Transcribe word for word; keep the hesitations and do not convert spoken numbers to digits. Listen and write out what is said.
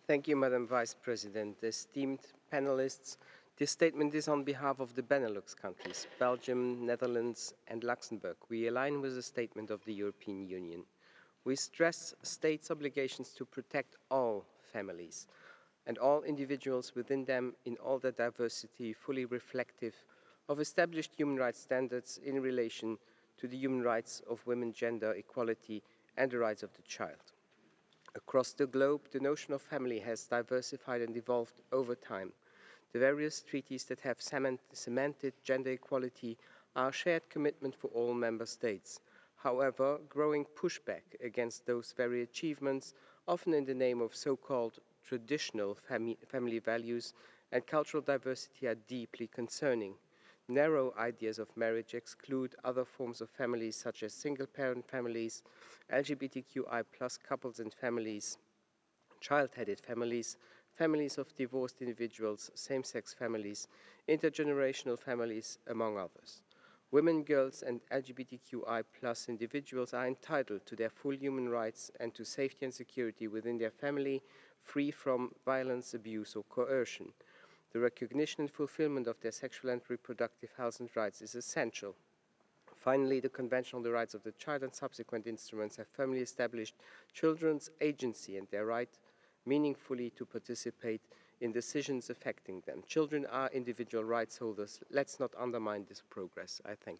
Thank you, Madam Vice President. Esteemed panelists, this statement is on behalf of the Benelux countries, Belgium, Netherlands, and Luxembourg. We align with the statement of the European Union. We stress states' obligations to protect all families and all individuals within them in all their diversity, fully reflective of established human rights standards in relation to the human rights of women, gender equality, and the rights of the child. Across the globe, the notion of family has diversified and evolved over time. The various treaties that have cemented gender equality are a shared commitment for all member states. However, growing pushback against those very achievements, often in the name of so-called traditional fami family values and cultural diversity, are deeply concerning. Narrow ideas of marriage exclude other forms of families such as single-parent families, L G B T Q I plus couples and families, child-headed families, families of divorced individuals, same-sex families, intergenerational families, among others. Women, girls, and L G B T Q I plus individuals are entitled to their full human rights and to safety and security within their family, free from violence, abuse, or coercion. The recognition and fulfillment of their sexual and reproductive health and rights is essential. Finally, the Convention on the Rights of the Child and subsequent instruments have firmly established children's agency and their right meaningfully to participate in decisions affecting them. Children are individual rights holders. Let's not undermine this progress. I thank you.